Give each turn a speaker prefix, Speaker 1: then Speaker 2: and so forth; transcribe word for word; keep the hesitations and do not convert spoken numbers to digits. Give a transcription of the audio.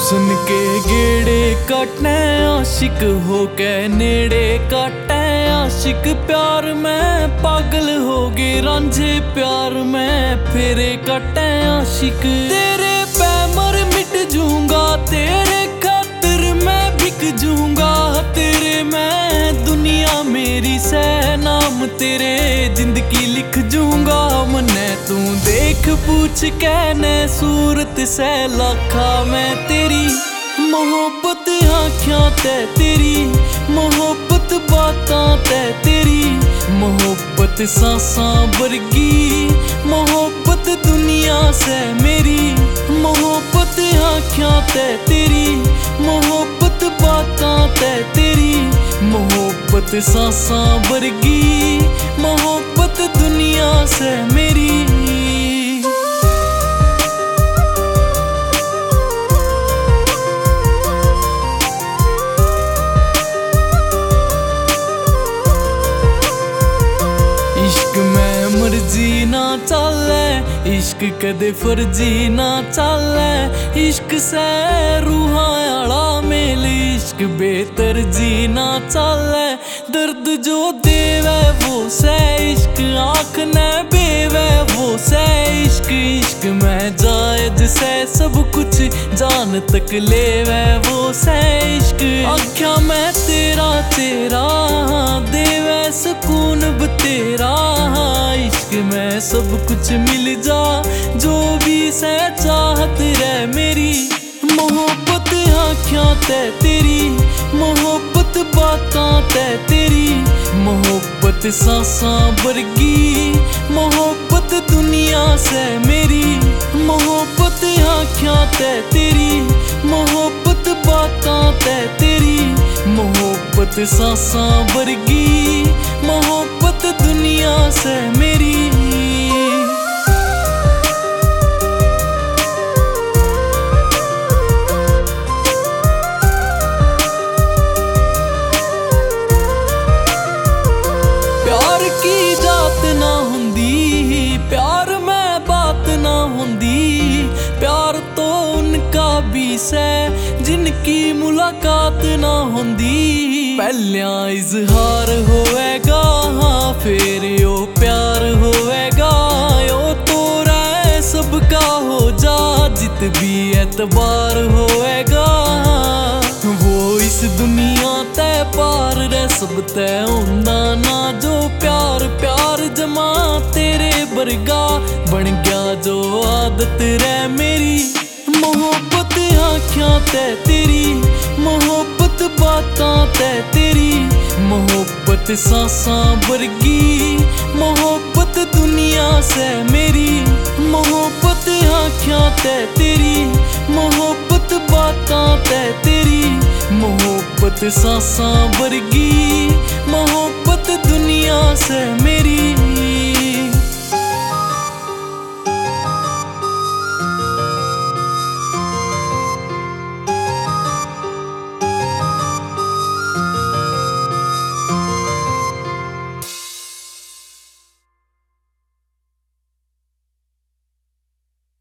Speaker 1: हुस्न के गेड़े काटे आशिक हो के नेड़े काटे आशिक प्यार में पागल हो गए रांझे प्यार में फेरे काटे आशिक तेरे पे मर मिट जूंगा तेरे खातिर मैं बिक जूंगा तेरे मैं दुनिया मेरी से नाम तेरे जिंदगी लिख जूंगा मन्ने तू देख पूछ कहने सूरत से लाखा मैं तेरी मोहब्बत आँखियां ते तेरी मोहब्बत बातां ते तेरी मोहब्बत सांसां वर्गी मोहब्बत दुनिया से मेरी मोहब्बत आँखियां ते तेरी मोहब्बत बातां ते तेरी मोहब्बत सांसां वर्गी मोहब्बत दुनिया से मेरी। इश्क में मर्जी ना चले इश्क कदे फर्जी ना चले इश्क से रूहां आला मेल इश्क बेहतर जी ना चले दर्द जो देवे वो से इश्क आँख ने बेवे वो से इश्क इश्क में जायज से सब कुछ जान तक लेवे वो से इश्क आँखा में तेरा तेरा देवे सुकून बतेरा इश्क में सब कुछ मिल जा जो भी से चाहत रहे मेरी मोहब्बत आँखियां ते तेरी मोहब्बत बातां ते तेरी मोहब्बत सांसां वर्गी मोहब्बत दुनिया से मेरी मोहब्बत आँखियां ते तेरी मोहब्बत बातां ते तेरी मोहब्बत सांसां वर्गी मोहब्बत दुनिया से मेरी। प्यार की जात ना हुंदी प्यार में बात ना हुंदी प्यार तो उनका भी से जिनकी मुलाकात ना हुंदी पहलिया इजहार होएगा हाँ फिर यो प्यार होएगा यो तो रे सबका हो जा जित भी एतबार होएगा वो इस दुनिया ते पार रे सब तय होंदा ना जो प्यार प्यार जमा तेरे बरगा बन गया जो आदत रे मेरी मोहब्बत आँखियां ते तेरी मोहब्बत बातां ते तेरी मोहब्बत सांसां वर्गी मोहब्बत दुनिया से मेरी मोहब्बत आँखियां ते तेरी मोहब्बत बातां ते तेरी मोहब्बत सांसां वर्गी मोहब्बत दुनिया से मेरी।